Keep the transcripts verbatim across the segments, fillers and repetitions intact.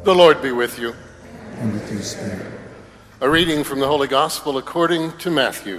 The Lord be with you. And with your spirit. A reading from the Holy Gospel according to Matthew.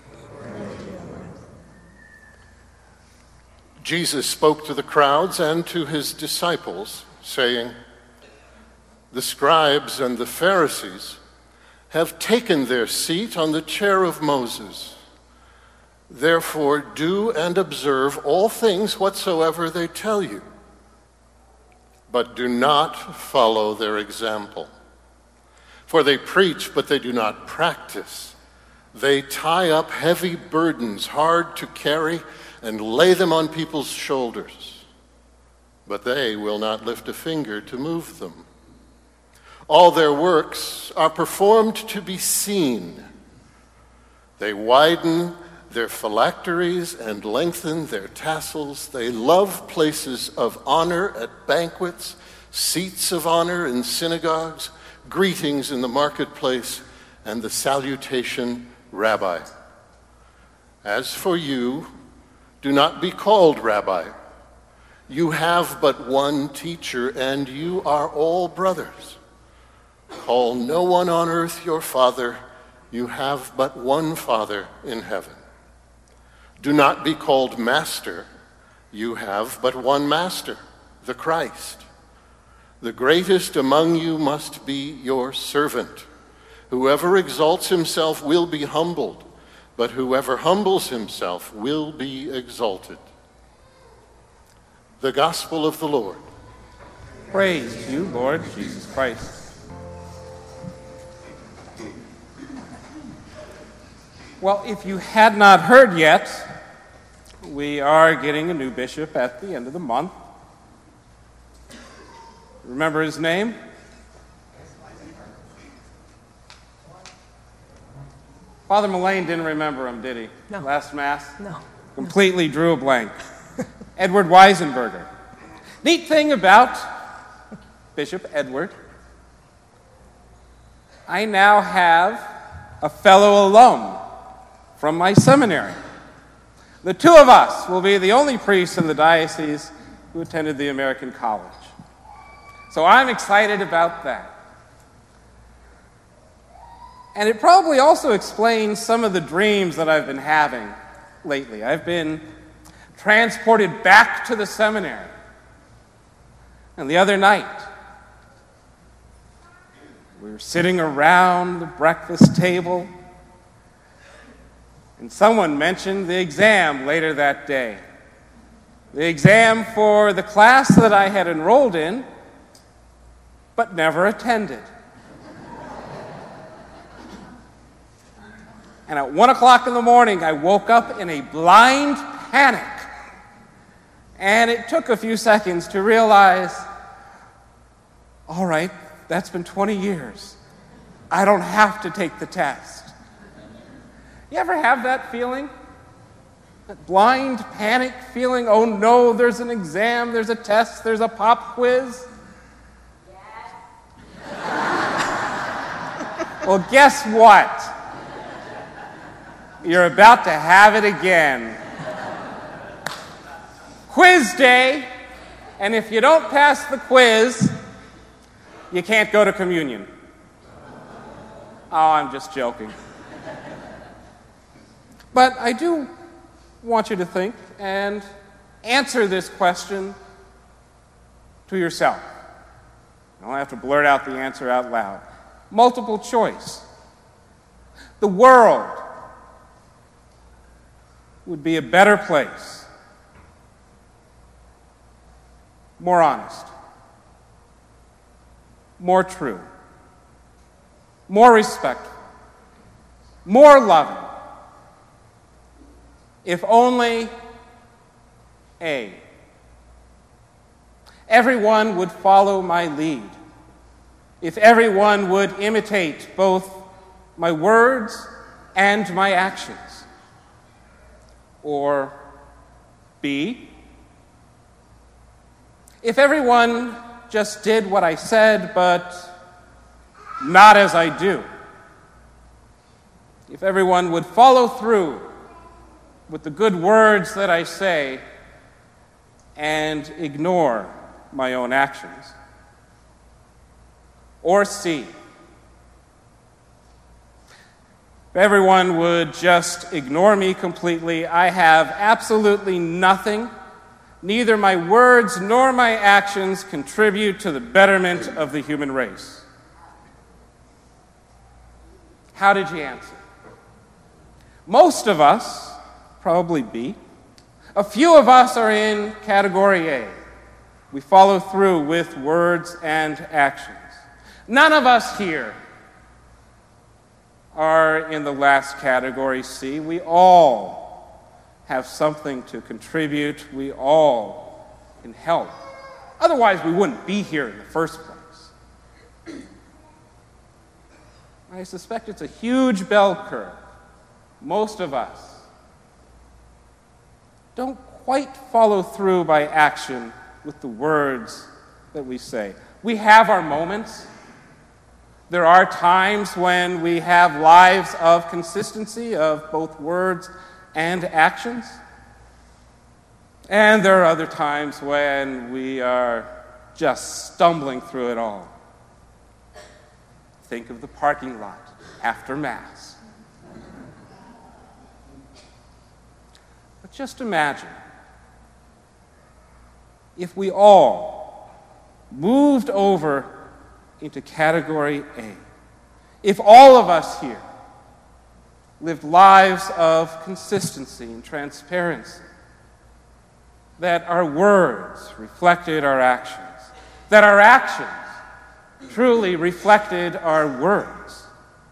Jesus spoke to the crowds and to his disciples, saying, "The scribes and the Pharisees have taken their seat on the chair of Moses. Therefore do and observe all things whatsoever they tell you. But do not follow their example. For they preach, but they do not practice. They tie up heavy burdens hard to carry and lay them on people's shoulders, but they will not lift a finger to move them. All their works are performed to be seen. They widen their phylacteries and lengthen their tassels. They love places of honor at banquets, seats of honor in synagogues, greetings in the marketplace, and the salutation, 'Rabbi.' As for you, do not be called Rabbi. You have but one teacher, and you are all brothers. Call no one on earth your father. You have but one Father in heaven. Do not be called master. You have but one master, the Christ. The greatest among you must be your servant. Whoever exalts himself will be humbled, but whoever humbles himself will be exalted." The Gospel of the Lord. Praise to you, Lord Jesus Christ. Well, if you had not heard yet, we are getting a new bishop at the end of the month. Remember his name? Father Mullane didn't remember him, did he? No. Last Mass? No. Completely drew a blank. Edward Weisenberger. Neat thing about Bishop Edward, I now have a fellow alum from my seminary. The two of us will be the only priests in the diocese who attended the American College. So I'm excited about that. And it probably also explains some of the dreams that I've been having lately. I've been transported back to the seminary. And the other night, we were sitting around the breakfast table, and someone mentioned the exam later that day. The exam for the class that I had enrolled in, but never attended. And at one o'clock in the morning, I woke up in a blind panic. And it took a few seconds to realize, all right, that's been twenty years. I don't have to take the test. You ever have that feeling? That blind panic feeling, oh no, there's an exam, there's a test, there's a pop quiz? Yes. Well, guess what? You're about to have it again. Quiz day, and if you don't pass the quiz, you can't go to communion. Oh, I'm just joking. But I do want you to think and answer this question to yourself. You don't have to blurt out the answer out loud. Multiple choice. The world would be a better place, more honest, more true, more respectful, more loving, if only A, everyone would follow my lead, if everyone would imitate both my words and my actions. Or B, if everyone just did what I said, but not as I do. If everyone would follow through with the good words that I say and ignore my own actions. or see. If everyone would just ignore me completely, I have absolutely nothing. Neither my words nor my actions contribute to the betterment of the human race. How did you answer? Most of us, probably B. A few of us are in category A. We follow through with words and actions. None of us here are in the last category, C. We all have something to contribute. We all can help. Otherwise, we wouldn't be here in the first place. I suspect it's a huge bell curve. Most of us don't quite follow through by action with the words that we say. We have our moments. There are times when we have lives of consistency of both words and actions. And there are other times when we are just stumbling through it all. Think of the parking lot after Mass. But just imagine if we all moved over into category A. If all of us here lived lives of consistency and transparency, that our words reflected our actions, that our actions truly reflected our words.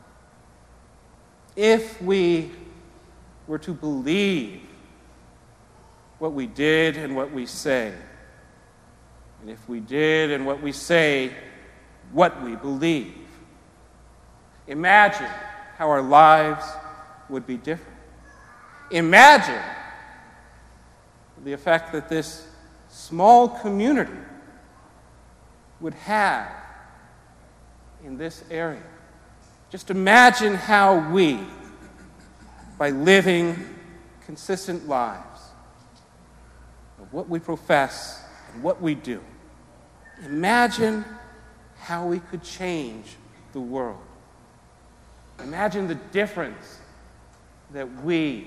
If we were to believe what we did and what we say, and if we did and what we say what we believe, imagine how our lives would be different. Imagine the effect that this small community would have in this area. Just imagine how we, by living consistent lives of what we profess and what we do, imagine how we could change the world. Imagine the difference that we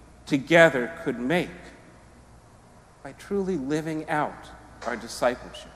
together could make by truly living out our discipleship.